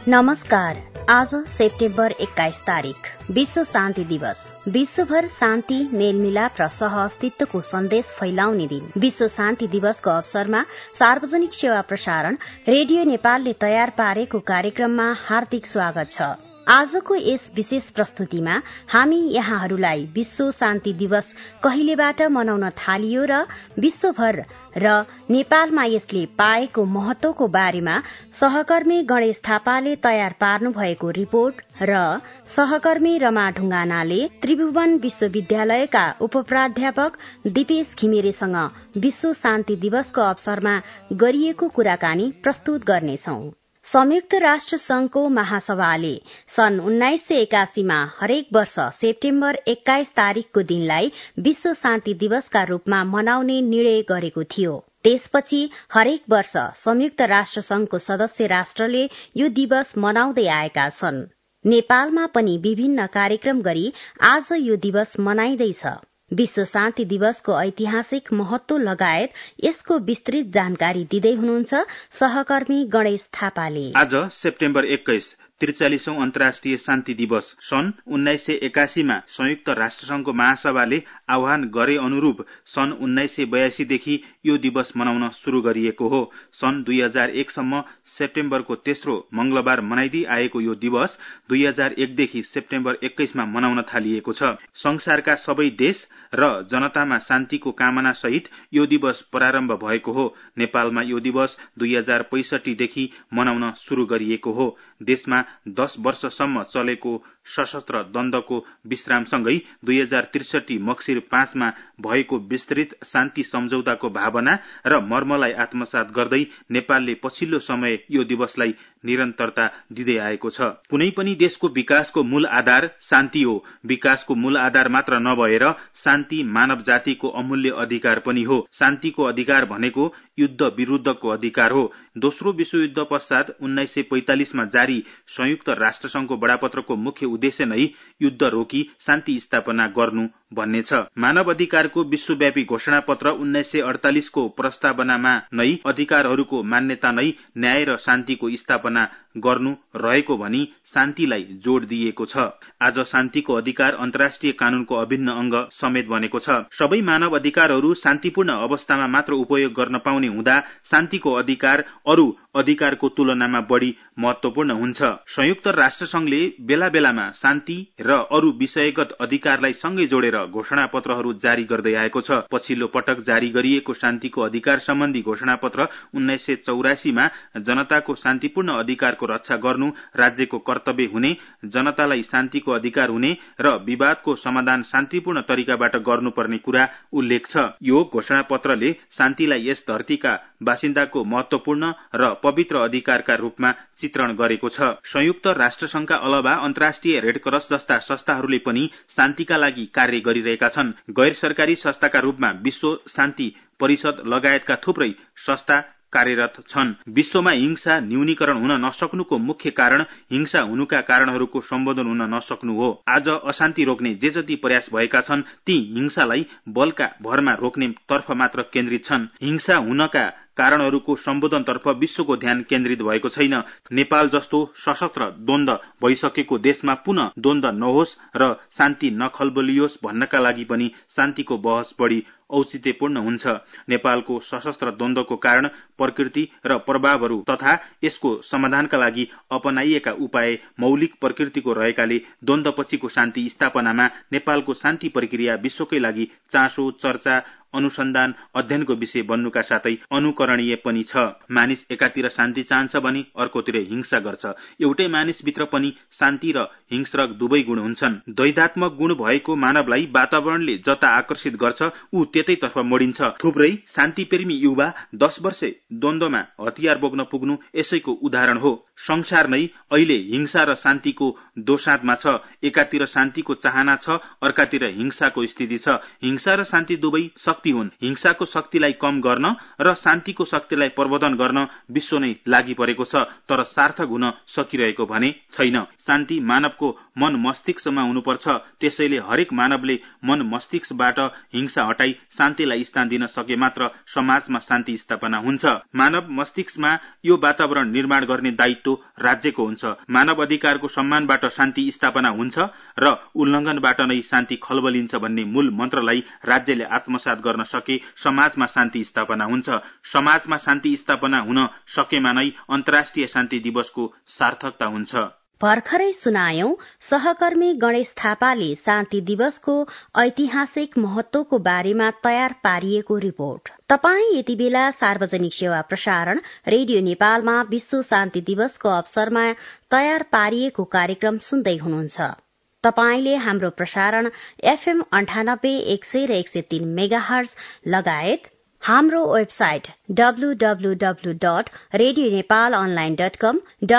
नमस्कार। आज सेप्टेम्बर 21 तारिक विश्व शान्ति दिवस। विश्वभर शान्ति, मेलमिलाप र सहअस्तित्वको सन्देश फैलाउने दिन। विश्व शान्ति दिवसको अवसरमा सार्वजनिक सेवा प्रसारण रेडियो नेपालले तयार पारेको कार्यक्रममा हार्दिक स्वागत छ। आजको यस विशेष प्रस्तुतिमा हामी यहाँहरूलाई विश्व शान्ति दिवस कहिलेबाट मनाउन थालियो र विश्वभर र नेपालमा यसले पाएको महत्वको बारेमा सहकर्मी गणेश थापाले तयार पार्नु भएको रिपोर्ट र सहकर्मी रमा ढुङ्गानाले त्रिभुवन विश्वविद्यालयका उपप्राध्यापक दिपेश घिमिरेसँग विश्व शान्ति दिवसको अवसरमा गरिएको कुराकानी प्रस्तुत गर्नेछौं। संयुक्त राष्ट्र संघको महासभाले सन् 1981 मा हरेक वर्ष सेप्टेम्बर 21 तारिकको दिनलाई विश्व शान्ति दिवसका रूपमा मनाउने निर्णय गरेको थियो। त्यसपछि हरेक वर्ष संयुक्त राष्ट्र संघको सदस्य राष्ट्रले यो दिवस मनाउँदै आएका छन्। नेपालमा पनि विभिन्न कार्यक्रम गरी आज यो दिवस मनाइँदैछ। विश्व शान्ति दिवसको ऐतिहासिक महत्व लगायत यसको विस्तृत जानकारी दिँदै हुनुहुन्छ सहकर्मी गणेश थापाले। आज सेप्टेम्बर 21 43औं अन्तर्राष्ट्रिय शान्ति दिवस सन् 1981 मा संयुक्त राष्ट्रसंघको महासभाले आह्वान गरे अनुरूप सन् 1982 देखि यो दिवस मनाउन शुरू गरिएको हो। सन् 2001 सम्म सेप्टेम्बरको तेस्रो मंगलबार मनाइदै आएको यो दिवस 2001 देखि सेप्टेम्बर 21 मा मनाउन थालिएको छ। संसारका सबै देश र जनतामा शान्तिको कामना सहित यो दिवस प्रारम्भ भएको हो। नेपालमा यो दिवस 2065 देखि मनाउन शुरू गरिएको हो। देशमा 10 वर्षसम्म चलेको सशस्त्र द्वन्द्वको विश्रामसँगै 2063 मक्सिर 5 मा भएको विस्तृत शान्ति सम्झौताको भावना र मर्मलाई आत्मसात गर्दै नेपालले पछिल्लो समय यो दिवसलाई निरन्तरता दिँदै आएको छ। कुनै पनि देशको विकासको मूल आधार शान्ति हो। विकासको मूल आधार मात्र नभएर शान्ति मानव जातिको अमूल्य अधिकार पनि हो। शान्तिको अधिकार भनेको युद्ध विरुद्धको अधिकार हो। दोस्रो विश्वयुद्ध पश्चात 1945 मा जारी संयुक्त राष्ट्रसंघको बडापत्रको मुख्य उद्देश्य नै युद्ध रोकी शान्ति स्थापना गर्नु भन्ने छ। मानव अधिकारको विश्वव्यापी घोषणा पत्र 1948 को प्रस्तावनामा नै अधिकारहरूको मान्यता नै न्याय र शान्तिको स्थापना गर्नु रहेको भनी शान्तिलाई जोड दिएको छ। आज शान्तिको अधिकार अन्तर्राष्ट्रिय कानूनको अभिन्न अंग समेत बनेको छ। सबै मानव अधिकारहरू शान्तिपूर्ण अवस्थामा मात्र उपयोग गर्न पाउने हुँदा शान्तिको अधिकार अरू अधिकारको तुलनामा बढ़ी महत्वपूर्ण हुन्छ। संयुक्त राष्ट्रसंघले बेला बेलामा शान्ति र अरू विषयगत अधिकारलाई सँगै जोडेर घोषणा पत्रहरू जारी गर्दै आएको छ। पछिल्लो पटक जारी गरिएको शान्तिको अधिकार सम्बन्धी घोषणा पत्र 1984 मा जनताको शान्तिपूर्ण अधिकारको रक्षा गर्नु राज्यको कर्तव्य हुने, जनतालाई शान्तिको अधिकार हुने र विवादको समाधान शान्तिपूर्ण तरिकाबाट गर्नुपर्ने कुरा उल्लेख छ। यो घोषणा पत्रले शान्तिलाई यस धरतीका बासिन्दाको महत्वपूर्ण र पवित्र अधिकारका रूपमा चित्रण गरेको छ। संयुक्त राष्ट्रसंघका अलावा अन्तर्राष्ट्रिय रेड क्रस जस्ता संस्थाहरूले पनि शान्तिका लागि कार्य गरिरहेका छन्। गैर सरकारी संस्थाका रूपमा विश्व शान्ति परिषद लगायतका थुप्रै संस्था कार्यरत छन्। विश्वमा हिंसा न्यूनीकरण हुन नसक्नुको मुख्य कारण हिंसा हुनुका कारणहरूको सम्बोधन हुन नसक्नु हो। आज अशान्ति रोक्ने जे जति प्रयास भएका छन् ती हिंसालाई बलका भरमा रोक्ने तर्फ मात्र केन्द्रित छन्। हिंसा हुनका कारणहरूको सम्बोधनतर्फ विश्वको ध्यान केन्द्रित भएको छैन। नेपाल जस्तो सशस्त्र द्वन्द्व भइसकेको देशमा पुनः द्वन्द्व नहोस् र शान्ति नखलबलियोस् भन्नका लागि पनि शान्तिको बहस बढ़ी औचित्यपूर्ण हुन्छ। नेपालको सशस्त्र द्वन्द्वको कारण प्रकृति र प्रभावहरू तथा यसको समाधानका लागि अपनाइएका उपाय मौलिक प्रकृतिको रहेकाले द्वन्द्वपछिको शान्ति स्थापनामा नेपालको शान्ति प्रक्रिया विश्वकै लागि चासो, चर्चा, अनुसन्धान, अध्ययनको विषय बन्नुका साथै अनुकरणीय पनि छ। मानिस एकातिर शान्ति चाहन्छ भने अर्कोतिर हिंसा गर्छ। एउटै मानिसभित्र पनि शान्ति र हिंस्रक दुवै गुण हुन्छन्। द्वैधात्मक गुण भएको मानवलाई वातावरणले जता आकर्षित गर्छ ऊ त्यतैतर्फ मोडिन्छ। थुप्रै शान्तिप्रेमी युवा 10 वर्षे द्वन्द्वमा हतियार बोक्न पुग्नु यसैको उदाहरण हो। संसार नै अहिले हिंसा र शान्तिको दोसाँधमा छ। एकातिर शान्तिको चाहना छ, अर्कातिर हिंसाको स्थिति छ। हिंसा र शान्ति दुवै शक्ति हुन्। हिंसाको शक्तिलाई कम गर्न र शान्तिको शक्तिलाई प्रवर्धन गर्न विश्व नै लागि परेको छ, तर सार्थक हुन सकिरहेको भने छैन। शान्ति मानवको मन मस्तिष्कमा हुनुपर्छ। त्यसैले हरेक मानवले मन मस्तिष्कबाट हिंसा हटाई शान्तिलाई स्थान दिन सके मात्र समाजमा शान्ति स्थापना हुन्छ। मानव मस्तिष्कमा यो वातावरण निर्माण गर्ने दायित्व राज्यको हुन्छ। मानव अधिकारको सम्मानबाट शान्ति स्थापना हुन्छ र उल्लङ्घनबाट नै शान्ति खलबलिन्छ भन्ने मूल मन्त्रलाई राज्यले आत्मसात गर्न सके समाजमा शान्ति स्थापना हुन्छ। समाजमा शान्ति स्थापना हुन सकेमा नै अन्तर्राष्ट्रिय शान्ति दिवसको सार्थकता हुन्छ। भर्खरै सुनायौं सहकर्मी गणेश थापाले शान्ति दिवसको ऐतिहासिक महत्वको बारेमा तयार पारिएको रिपोर्ट। तपाई यति बेला सार्वजनिक सेवा प्रसारण रेडियो नेपालमा विश्व शान्ति दिवसको अवसरमा तयार पारिएको कार्यक्रम सुन्दै हुनुहुन्छ। तपाईले हाम्रो प्रसारण FM 98 100 र 103 मेगाहर्ज लगायत हाम्रो वेबसाइट www.radionepalonline.com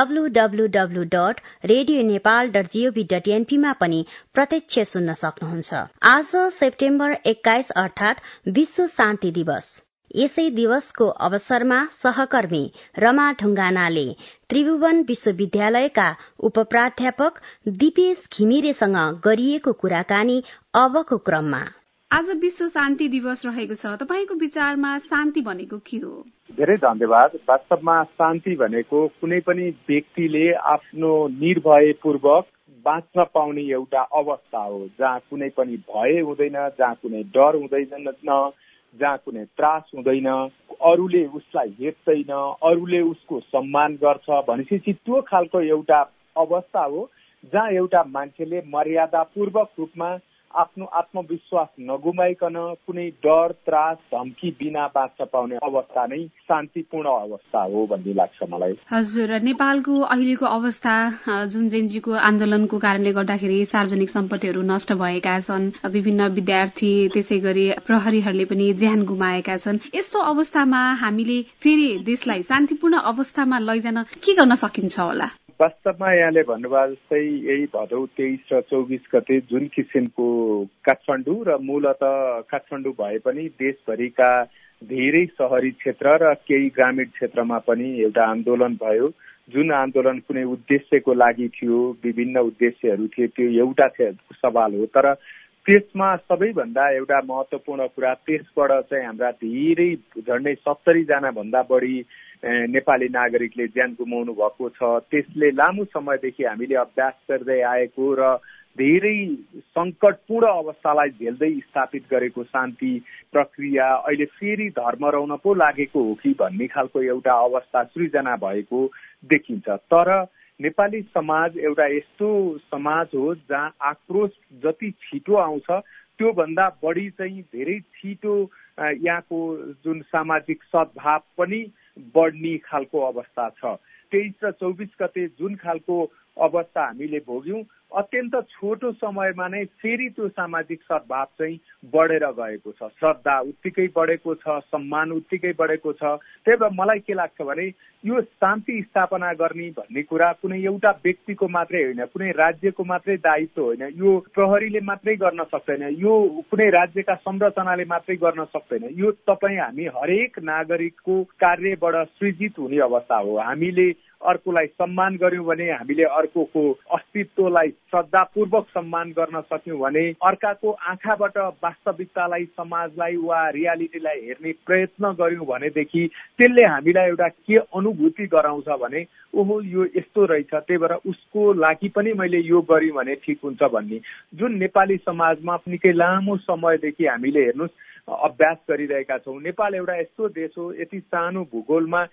www.radionepal.gov.np मा पनि प्रत्यक्ष सुन्न सक्नुहुन्छ। आज सेप्टेम्बर 21 अर्थात विश्व शान्ति दिवस। यसै दिवसको अवसरमा सहकर्मी रमा ढुङ्गानाले त्रिभुवन विश्वविद्यालयका उपप्राध्यापक दिपेश घिमिरेसँग गरिएको कुराकानी अबको क्रममा। आज विश्व शान्ति दिवस रहेको छ, तपाईको विचारमा शान्ति भनेको के हो? धेरै धन्यवाद। वास्तवमा शान्ति भनेको कुनै पनि व्यक्तिले आफ्नो निर्भयपूर्वक बाँच्न पाउने एउटा अवस्था हो, जहाँ कुनै पनि भय हुँदैन, जहाँ कुनै डर हुँदैन, जहाँ कुनै त्रास हुँदैन, अरूले उसलाई हेप्दैन, अरूले उसको सम्मान गर्छ भनेपछि त्यो खालको एउटा अवस्था हो जहाँ एउटा मान्छेले मर्यादापूर्वक रूपमा आफ्नो आत्मविश्वास नगुमाइकन कुनै डर त्रास धम्की बिना बाँच्न पाउने अवस्था नै शान्तिपूर्ण अवस्था हो भन्ने लाग्छ मलाई। हजुर, नेपालको अहिलेको अवस्था जुन जेनजीको आन्दोलनको कारणले गर्दाखेरि सार्वजनिक सम्पत्तिहरू नष्ट भएका छन्, विभिन्न विद्यार्थी त्यसै गरी प्रहरीहरूले पनि ज्यान गुमाएका छन्, यस्तो अवस्थामा हामीले फेरि देशलाई शान्तिपूर्ण अवस्थामा लैजान के गर्न सकिन्छ होला? वास्तवमा यहाँले भन्नुभयो जस्तै यही भदौ 23 र 24 गते जुन किसिमको काठमाडौँ र मूलत काठमाडौँ भए पनि देशभरिका धेरै शहरी क्षेत्र र केही ग्रामीण क्षेत्रमा पनि एउटा आन्दोलन भयो, जुन आन्दोलन कुनै उद्देश्यको लागि थियो, विभिन्न उद्देश्यहरू थिए, त्यो एउटा सवाल हो। तर त्यसमा सबैभन्दा एउटा महत्वपूर्ण कुरा त्यसबाट चाहिँ हाम्रा धेरै झन्डै 70 जना भन्दा बढी नेपाली नागरिकले ज्यान गुमाउनु भएको छ। त्यसले लामो समयदेखि हामीले अभ्यास गर्दै आएको र धेरै संकटपूर्ण अवस्थालाई झेल्दै स्थापित गरेको शान्ति प्रक्रिया अहिले फेरि धर्मराउन पो लागेको हो कि भन्ने खालको एउटा अवस्था सृजना भएको देखिन्छ। तर नेपाली समाज एउटा यस्तो समाज हो जहाँ आक्रोश जति छिटो आउँछ त्योभन्दा बढी चाहिँ धेरै छिटो यहाँको जुन सामाजिक सद्भाव पनि बढ्ने खालको अवस्था छ। 23 र 24 गते जुन खालको अवस्था हामीले भोग्यौं अत्यन्त छोटो समयमा नै फेरि त्यो सामाजिक सद्भाव चाहिँ बढेर गएको छ, श्रद्धा उत्तिकै बढेको छ, सम्मान उत्तिकै बढेको छ। त्यही भएर मलाई के लाग्छ भने यो शान्ति स्थापना गर्ने भन्ने कुरा कुनै एउटा व्यक्तिको मात्रै होइन, कुनै राज्यको मात्रै दायित्व होइन, यो प्रहरीले मात्रै गर्न सक्दैन, यो कुनै राज्यका संरचनाले मात्रै गर्न सक्दैन, यो तपाईँ हामी हरेक नागरिकको कार्यबाट सृजित हुने अवस्था हो। हामीले अर्कोलाई सम्मान गर्यौं भने, हामीले अर्कोको अस्तित्वलाई श्रद्धापूर्वक सम्मान गर्न सक्यौं भने, अर्काको आँखाबाट वास्तविकतालाई, समाजलाई वा रियालिटीलाई हेर्ने प्रयत्न गर्यौं भनेदेखि त्यसले हामीलाई एउटा के अनुभूति गराउँछ भने ओहो यो यस्तो रहेछ, त्यही भएर उसको लागि पनि मैले यो गरेँ भने ठिक हुन्छ भन्ने जुन नेपाली समाजमा निकै लामो समयदेखि हामीले हेर्नुहोस् अभ्यास गरिरहेका छौं। नेपाल एउटा यस्तो देश हो, यति सानो भूगोलमा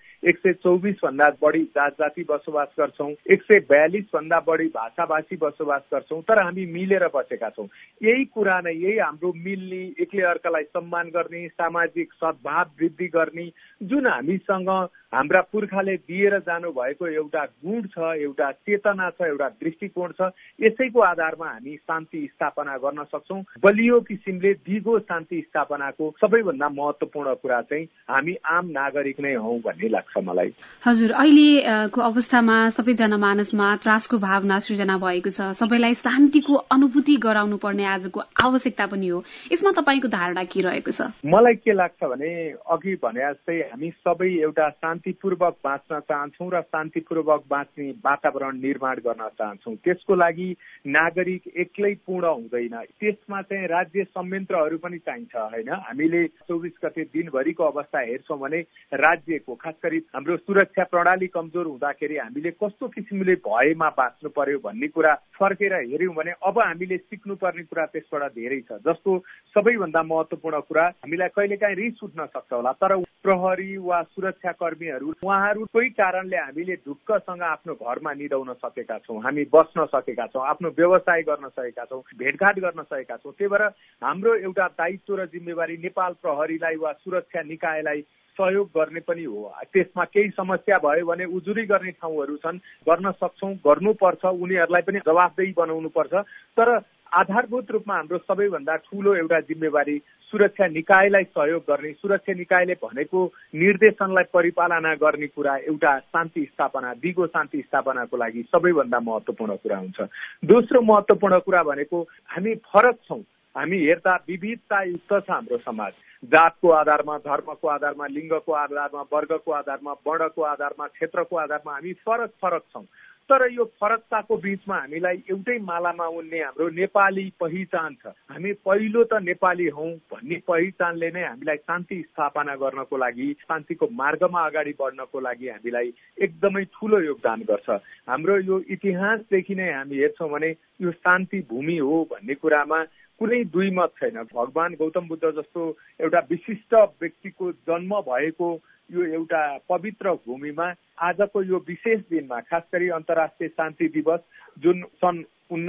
124 भन्दा बढी जाति बसोबास गर्छौं, 142 भन्दा बढी भाषाभाषी बसोबास गर्छौं, तर हामी मिलेर बसेका छौं। यही कुरा नै, यही हाम्रो मिल्ने, एकले अर्कालाई सम्मान गर्ने, सामाजिक सद्भाव वृद्धि गर्ने जुन हामीसँग हाम्रा पुर्खाले दिएर जानु भएको एउटा गुण छ, एउटा चेतना छ, एउटा दृष्टिकोण छ, यसैको आधारमा हामी शान्ति स्थापना गर्न सक्छौं। बलियो किसिमले दिगो शान्ति स्थापनाको सबैभन्दा महत्वपूर्ण कुरा चाहिँ हामी आम नागरिक नै हौं भन्ने लाग्छ मलाई। हजुर, अहिलेको अवस्थामा सबै जनमानसमा त्रासको भावना सृजना भएको छ, सबैलाई शान्तिको अनुभूति गराउनु पर्ने आजको आवश्यकता पनि हो। यसमा तपाईँको धारणा के रहेको छ? मलाई के लाग्छ भने अघि भने जस्तै हामी सबै एउटा शान्तिपूर्वक बाँच्न चाहन्छौँ र शान्तिपूर्वक बाँच्ने वातावरण निर्माण गर्न चाहन्छौँ। त्यसको लागि नागरिक एक्लै पूर्ण हुँदैन, त्यसमा चाहिँ राज्य संयन्त्रहरू पनि चाहिन्छ हैन। हामीले 24 गते दिनभरिको अवस्था हेर्छौँ भने राज्यको खास गरी हाम्रो सुरक्षा प्रणाली कमजोर हुँदाखेरि हामीले कस्तो किसिमले भयमा बाँच्नु पर्यो भन्ने कुरा फर्केर हेर्यौँ भने अब हामीले सिक्नुपर्ने कुरा त्यसबाट धेरै छ। जस्तो सबैभन्दा महत्त्वपूर्ण कुरा, हामीलाई कहिलेकाहीँ रिस उठ्न सक्छ होला, तर प्रहरी वा सुरक्षा कर्मीहरू उहाँहरू कोही कारणले हामीले ढुक्कसँग आफ्नो घरमा निदाउन सकेका छौँ, हामी बस्न सकेका छौँ, आफ्नो व्यवसाय गर्न सकेका छौँ, भेटघाट गर्न सकेका छौँ। त्यही भएर हाम्रो एउटा दायित्व र जिम्मेवारी नेपाल प्रहरीलाई वा सुरक्षा निकायलाई सहयोग गर्ने पनि हो। त्यसमा केही समस्या भयो भने उजुरी गर्ने ठाउँहरू छन्, गर्न सक्छौँ, गर्नुपर्छ, उनीहरूलाई पनि जवाफदेही बनाउनुपर्छ। तर आधारभूत रूपमा हाम्रो सबैभन्दा ठूलो एउटा जिम्मेवारी सुरक्षा निकायलाई सहयोग गर्ने, सुरक्षा निकायले भनेको निर्देशनलाई परिपालना गर्ने कुरा एउटा शान्ति स्थापना, दिगो शान्ति स्थापनाको लागि सबैभन्दा महत्त्वपूर्ण कुरा हुन्छ। दोस्रो महत्त्वपूर्ण कुरा भनेको हामी फरक छौँ, हामी हेर्दा विविधतायुक्त छ हाम्रो समाज। जातको आधारमा, धर्मको आधारमा, लिङ्गको आधारमा, वर्गको आधारमा, वर्णको आधारमा, क्षेत्रको आधारमा हामी फरक फरक छौँ। तर यो फरकताको बीचमा हामीलाई एउटै मालामा उन्ने हाम्रो नेपाली पहिचान छ। हामी पहिलो त नेपाली हौँ भन्ने पहिचानले नै हामीलाई शान्ति स्थापना गर्नको लागि, शान्तिको मार्गमा अगाडि बढ्नको लागि हामीलाई एकदमै ठूलो योगदान गर्छ। हाम्रो यो इतिहासदेखि नै हामी हेर्छौँ भने यो शान्ति भूमि हो भन्ने कुरामा कुनै दुई मत छैन। भगवान गौतम बुद्ध जस्तो एउटा विशिष्ट व्यक्तिको जन्म भएको यो एउटा पवित्र भूमिमा आजको यो विशेष दिनमा, खास गरी अन्तर्राष्ट्रिय शान्ति दिवस जुन सन्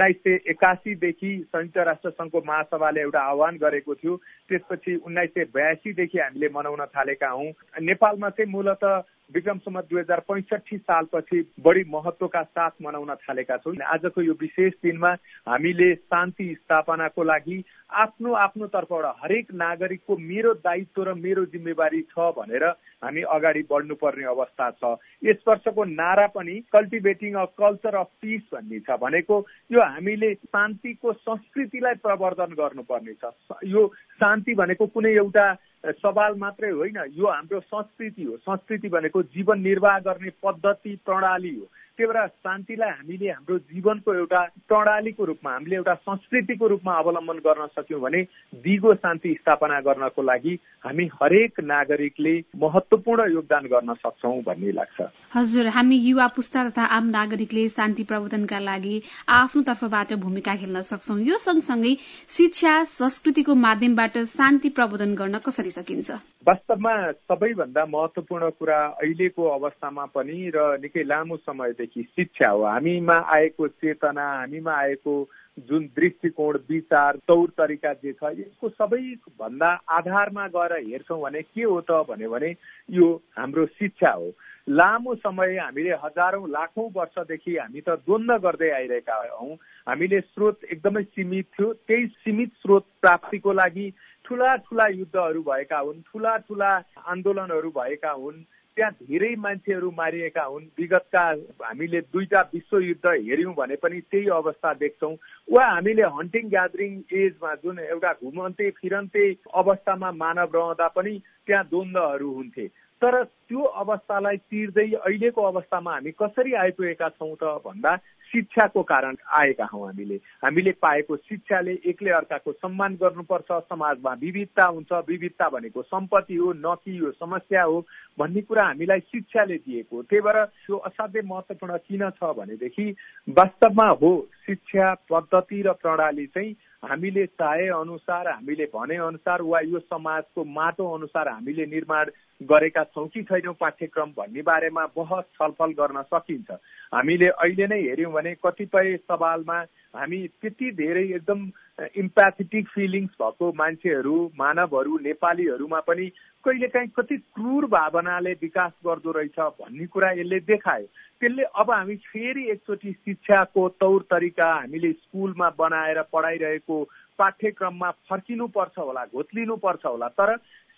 1981 देखि संयुक्त राष्ट्र सङ्घको महासभाले एउटा आह्वान गरेको थियो, त्यसपछि 1982 देखि हामीले मनाउन थालेका हौँ। नेपालमा चाहिँ मूलतः विक्रम सम्वत 2065 सालपछि बढी महत्त्वका साथ मनाउन थालेका छौँ। आजको यो विशेष दिनमा हामीले शान्ति स्थापनाको लागि आफ्नो आफ्नो तर्फबाट हरेक नागरिकको मेरो दायित्व र मेरो जिम्मेवारी छ भनेर हामी अगाडि बढ्नुपर्ने अवस्था छ। यस वर्षको नारा पनि cultivating a culture of peace भन्ने छ। भनेको यो हामीले शान्तिको संस्कृतिलाई प्रवर्धन गर्नुपर्ने छ। यो शान्ति भनेको कुनै एउटा सवाल मात्रै होइन, यो हाम्रो संस्कृति हो। संस्कृति भनेको जीवन निर्वाह गर्ने पद्धति, प्रणाली हो। त्यही भएर शान्तिलाई हामीले हाम्रो जीवनको एउटा प्रणालीको रूपमा, हामीले एउटा संस्कृतिको रूपमा अवलम्बन गर्न सक्यौँ भने दिगो शान्ति स्थापना गर्नको लागि हामी हरेक नागरिकले महत्त्वपूर्ण योगदान गर्न सक्छौँ भन्ने लाग्छ। हजुर, हामी युवा पुस्ता तथा आम नागरिकले शान्ति प्रवर्धनका लागि आफ्नो तर्फबाट भूमिका खेल्न सक्छौँ। यो सँगसँगै शिक्षा, संस्कृतिको माध्यमबाट शान्ति प्रवर्धन गर्न कसरी सकिन्छ? वास्तवमा सबैभन्दा महत्त्वपूर्ण कुरा अहिलेको अवस्थामा पनि र निकै लामो समयदेखि शिक्षा हो। हामीमा आएको चेतना, हामीमा आएको जुन दृष्टिकोण, विचार, तौर तरिका जे छ, यसको सबैभन्दा आधारमा गएर हेर्छौँ भने के हो त भने यो हाम्रो शिक्षा हो। लामो समय हामीले हजारौं लाखौं वर्षदेखि हामी त द्वन्द्व गर्दै आइरहेका हौँ। हामीले स्रोत एकदमै सीमित थियो, त्यही सीमित स्रोत प्राप्तिको लागि ठूला ठूला युद्धहरू भएका हुन्, ठूला ठूला आन्दोलनहरू भएका हुन्, त्यहाँ धेरै मान्छेहरू मारिएका हुन्। विगतका हामीले 2टा विश्वयुद्ध हेर्यौँ भने पनि त्यही अवस्था देख्छौँ। वा हामीले हन्टिङ ग्यादरिङ एजमा जुन एउटा घुमन्ते फिरन्ते अवस्थामा मानव रहँदा पनि त्यहाँ द्वन्द्वहरू हुन्थे। तर त्यो अवस्थालाई चिर्दै अहिलेको अवस्थामा हामी कसरी आइपुगेका छौँ त भन्दा शिक्षाको कारण आएका हौँ। हामीले पाएको शिक्षाले एकले अर्काको सम्मान गर्नुपर्छ, समाजमा विविधता हुन्छ, विविधता भनेको सम्पत्ति हो, न कि यो समस्या हो भन्ने कुरा हामीलाई शिक्षाले दिएको। त्यही भएर यो असाध्यै महत्त्वपूर्ण किन छ भनेदेखि वास्तवमा हो शिक्षा पद्धति र प्रणाली चाहिँ हामीले चाहे अनुसार, हामीले भने अनुसार वा यो समाजको माटो अनुसार हामीले निर्माण गरेका छौँ कि छैनौँ पाठ्यक्रम भन्ने बारेमा बहस छलफल गर्न सकिन्छ। हामीले अहिले नै हेर्यौँ भने कतिपय सवालमा हामी त्यति धेरै एकदम इम्प्याथेटिक फिलिङ्स भएको मान्छेहरू, मानवहरू, नेपालीहरूमा पनि कहिलेकाहीँ कति क्रूर भावनाले विकास गर्दो रहेछ भन्ने कुरा यसले देखायो। त्यसले अब हामी फेरि एकचोटि शिक्षाको तौर तरिका हामीले स्कुलमा बनाएर पढाइरहेको पाठ्यक्रममा फर्किनुपर्छ होला, घोत्लिनुपर्छ होला। तर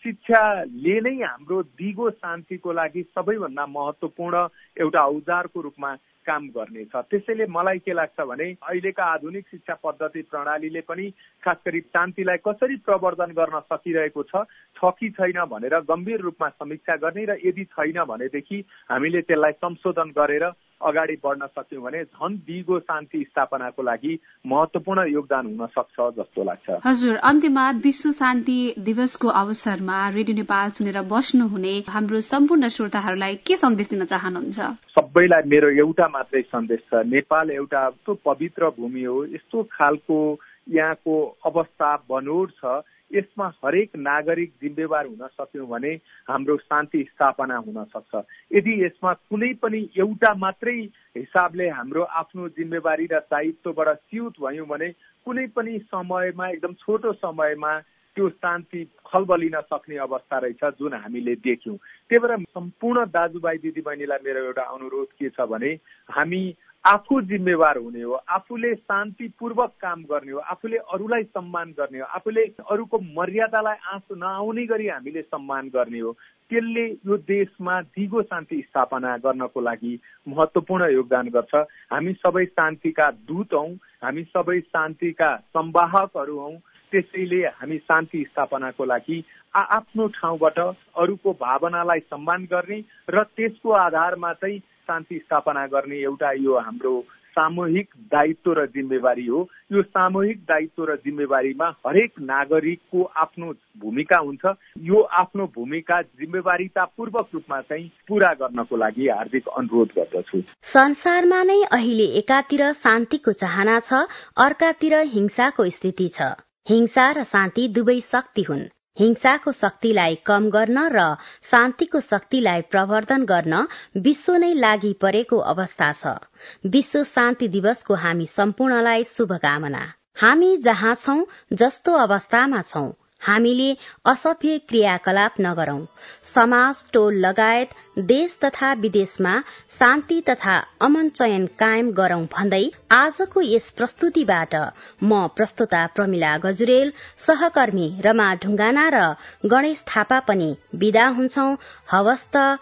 शिक्षाले नै हाम्रो दिगो शान्तिको लागि सबैभन्दा महत्त्वपूर्ण एउटा औजारको रूपमा काम गर्नेछ। त्यसैले मलाई के लाग्छ भने अहिलेका आधुनिक शिक्षा पद्धति प्रणालीले पनि खास गरी शान्तिलाई कसरी प्रवर्धन गर्न सकिरहेको छ कि छैन भनेर गम्भीर रूपमा समीक्षा गर्ने र यदि छैन भनेदेखि हामीले त्यसलाई संशोधन गरेर अगाडि बढ्न सक्यौँ भने झन् दिगो शान्ति स्थापनाको लागि महत्त्वपूर्ण योगदान हुन सक्छ जस्तो लाग्छ। हजुर, अन्त्यमा विश्व शान्ति दिवसको अवसरमा रेडियो नेपाल सुनेर बस्नुहुने हाम्रो सम्पूर्ण श्रोताहरूलाई के सन्देश दिन चाहनुहुन्छ? सबैलाई मेरो एउटा मात्रै सन्देश छ। नेपाल एउटा यस्तो पवित्र भूमि हो, यस्तो खालको यहाँको अवस्था बनोड छ, यसमा हरेक नागरिक जिम्मेवार हुन सक्यौँ भने हाम्रो शान्ति स्थापना हुन सक्छ। यदि यसमा कुनै पनि एउटा मात्रै हिसाबले हाम्रो आफ्नो जिम्मेवारी र दायित्वबाट च्युत भयौँ भने कुनै पनि समयमा एकदम छोटो समयमा त्यो शान्ति खलबलिन सक्ने अवस्था रहेछ जुन हामीले देख्यौँ। त्यही भएर सम्पूर्ण दाजुभाइ दिदीबहिनीलाई मेरो एउटा अनुरोध के छ भने हामी आफू जिम्मेवार हुने हो, आफूले शान्तिपूर्वक काम गर्ने हो, आफूले अरूलाई सम्मान गर्ने हो, आफूले अरूको मर्यादालाई आँच नआउने गरी हामीले सम्मान गर्ने हो। त्यसले यो देशमा दिगो शान्ति स्थापना गर्नको लागि महत्त्वपूर्ण योगदान गर्छ। हामी सबै शान्तिका दूत हौँ, हामी सबै शान्तिका संवाहकहरू हौँ। त्यसैले हामी शान्ति स्थापनाको लागि आफ्नो ठाउँबाट अरूको भावनालाई सम्मान गर्ने र त्यसको आधारमा चाहिँ शान्ति स्थापना गर्ने एउटा यो हाम्रो सामूहिक दायित्व र जिम्मेवारी हो। यो सामूहिक दायित्व र जिम्मेवारीमा हरेक नागरिकको आफ्नो भूमिका हुन्छ। यो आफ्नो भूमिका जिम्मेवारीतापूर्वक रूपमा चाहिँ पूरा गर्नको लागि हार्दिक अनुरोध गर्दछु। संसारमा नै अहिले एकातिर शान्तिको चाहना छ, अर्कातिर हिंसाको स्थिति छ। हिंसा र शान्ति दुवै शक्ति हुन्। हिंसाको शक्तिलाई कम गर्न र शान्तिको शक्तिलाई प्रवर्धन गर्न विश्व नै लागि परेको अवस्था छ। विश्व शान्ति दिवसको हामी सम्पूर्णलाई शुभकामना। हामी जहाँ छौं, जस्तो अवस्थामा छौं, हामीले असभ्य क्रियाकलाप नगरौं। समाज, टोल लगायत देश तथा विदेशमा शान्ति तथा अमन चयन कायम गरौं भन्दै आजको यस प्रस्तुतिबाट म प्रस्तुता प्रमिला गजुरेल, सहकर्मी रमा ढुङ्गाना र गणेश थापा पनि बिदा हुन्छौं। हवस् त,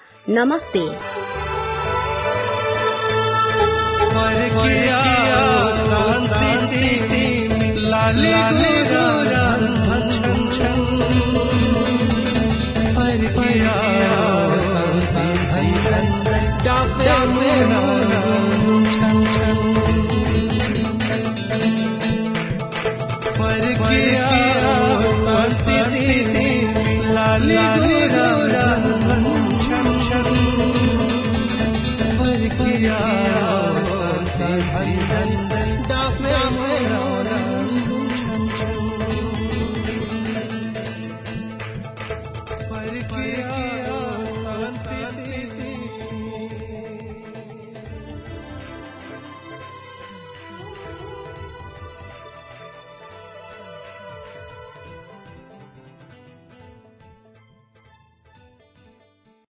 नमस्ते।